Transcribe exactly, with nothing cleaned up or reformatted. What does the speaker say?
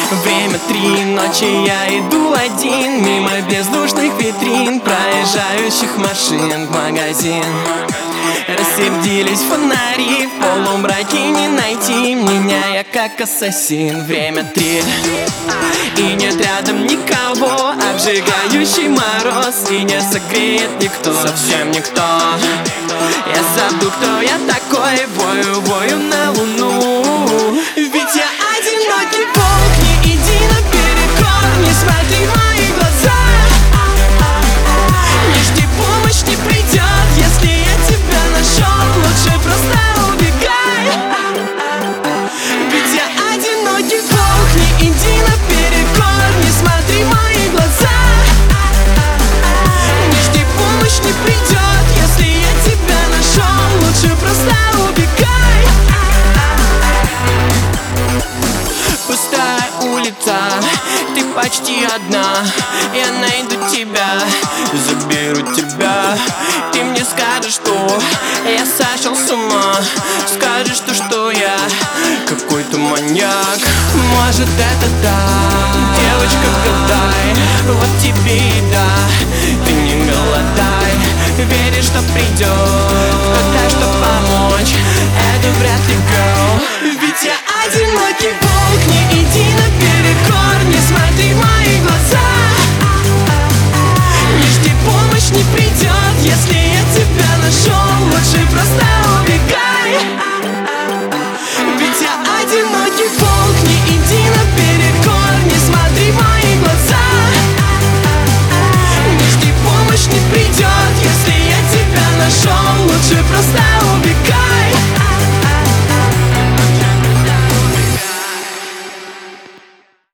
Время три ночи, я иду один мимо бездушных витрин, проезжающих машин в магазин. Рассердились фонари, в полумраке не найти меня, я как ассасин. Время три, и нет рядом никого, обжигающий мороз, и не согреет никто, совсем никто. Я забыл, кто я такой, вою, вою на луну. Ведь я одинокий волк, не иди наперекор, не смотри в мои глаза. Не жди, помощь не придет, если я тебя нашел, лучше просто убегай. Ведь я одинокий волк, не иди наперекор, не смотри в мои глаза. Не жди, помощь не придет, если я тебя нашел, лучше просто убегай. Пустая улица, ты почти одна, я найду тебя, заберу тебя. Ты мне скажешь, что я сошел с ума, скажешь, что, что я какой-то маньяк. Может, это так, девочка, гадай, вот тебе и да. Ты не голодай, веришь, что придет кто-то, что помочь, это вряд ли, girl. Ведь я одинокий волк, не иди наперекор, не смотри в мои глаза. Не жди, помощь не придет, если я тебя нашел, лучше просто убегай. Ведь я одинокий волк, не иди наперекор, не смотри в мои глаза. Не жди, помощь не придет, если я тебя нашел, лучше просто